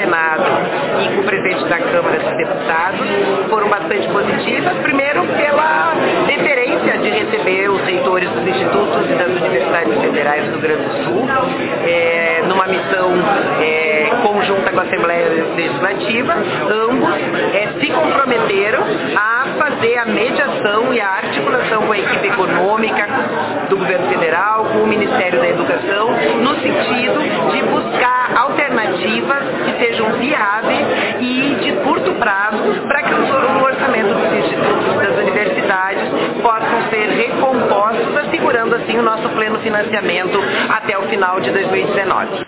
Senado e com o presidente da Câmara dos Deputados foram bastante positivas. Primeiro, pela deferência de receber os reitores dos institutos e das universidades federais do Rio Grande do Sul, numa missão conjunta com a Assembleia Legislativa. Ambos se comprometeram a fazer a mediação e a articulação com a equipe econômica do governo federal, com o Ministério da Educação, no sentido de buscar alternativas que sejam viáveis e de curto prazo para que o orçamento dos institutos e das universidades possam ser recompostos, assegurando assim o nosso pleno financiamento até o final de 2019.